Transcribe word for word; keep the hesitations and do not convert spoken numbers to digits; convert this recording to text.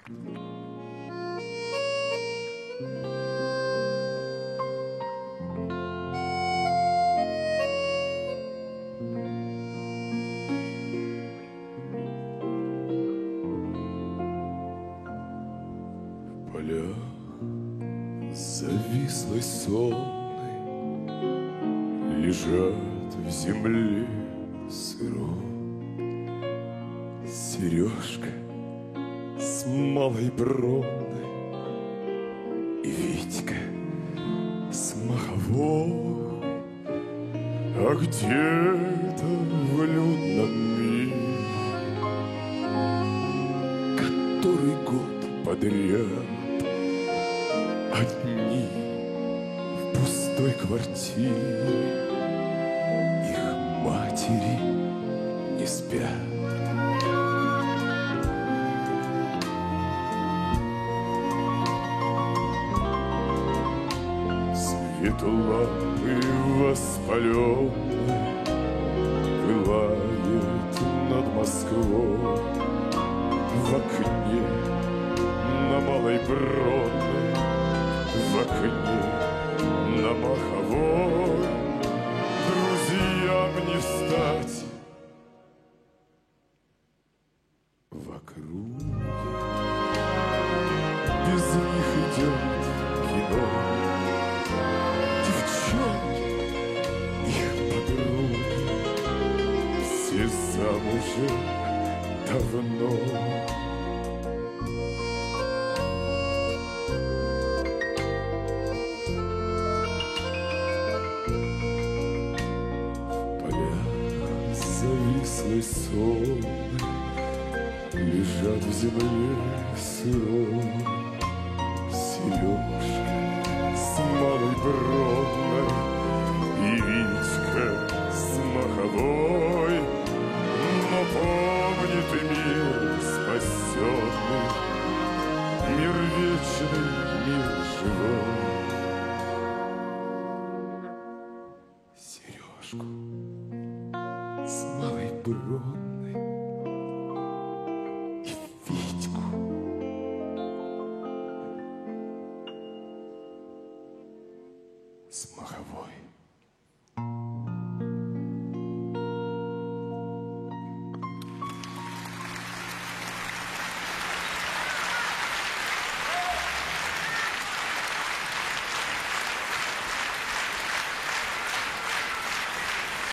Поля завислой сонной лежат в земле сырой. Сережка с малой бронной и Витька с маховой. А где-то в людном мире который год подряд одни в пустой квартире их матери не спят. Свет лампы воспаленной пылает над Москвой. В окне на Малой Бронной, в окне на Маховой друзьям не стать. В округе без них идет кино. Девчонки, их подруги, все замужем давно. Завислый сон лежат в земле сырой. Сережка с малой бронной